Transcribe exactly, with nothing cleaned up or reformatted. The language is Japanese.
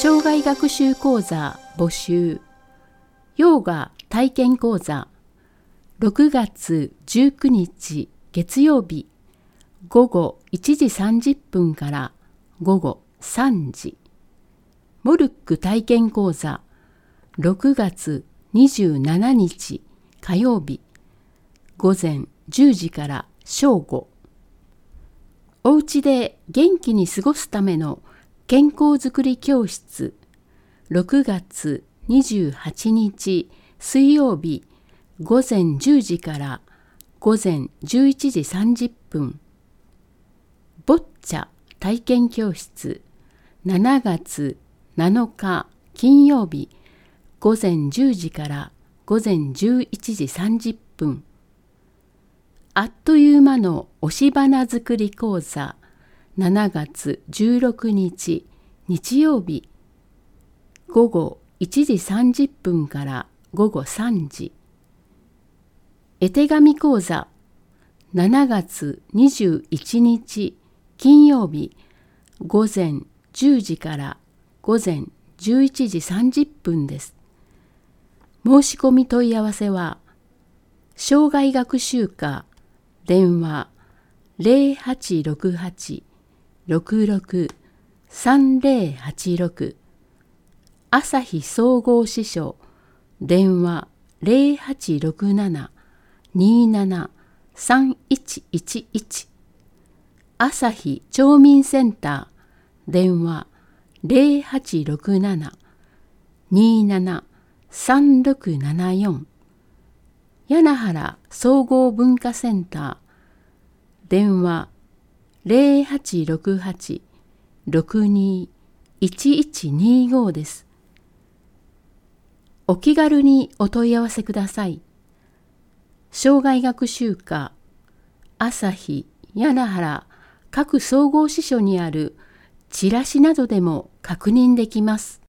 障害学習講座募集ヨガ体験講座ろくがつじゅうくにち月曜日ごごいちじさんじゅっぷんからごごさんじモルック体験講座ろくがつにじゅうしちにち火曜日ごぜんじゅうじから正午おうちで元気に過ごすための健康づくり教室ろくがつにじゅうはちにち水曜日ごぜんじゅうじからごぜんじゅういちじさんじゅっぷんボッチャ体験教室しちがつなのか金曜日ごぜんじゅうじからごぜんじゅういちじさんじゅっぷんあっという間の押し花作り講座しちがつじゅうろくにち日曜日ごごいちじさんじゅっぷんからごごさんじ絵手紙講座しちがつにじゅういちにち金曜日ごぜんじゅうじからごぜんじゅういちじさんじゅっぷんです。申し込み問い合わせは障害学習課電話 ゼロはちろくはち ろくろく さんぜろはちろく 朝日総合支所電話 ゼロはちろくなな になな さんいちいちいち 朝日町民センター電話 ゼロはちろくなな になな さんろくななよん 柳原総合文化センター電話 ゼロはちろくはち ろくに いちいちにご です。お気軽にお問い合わせください。障害学習課朝日柳原各総合支所にあるチラシなどでも確認できます。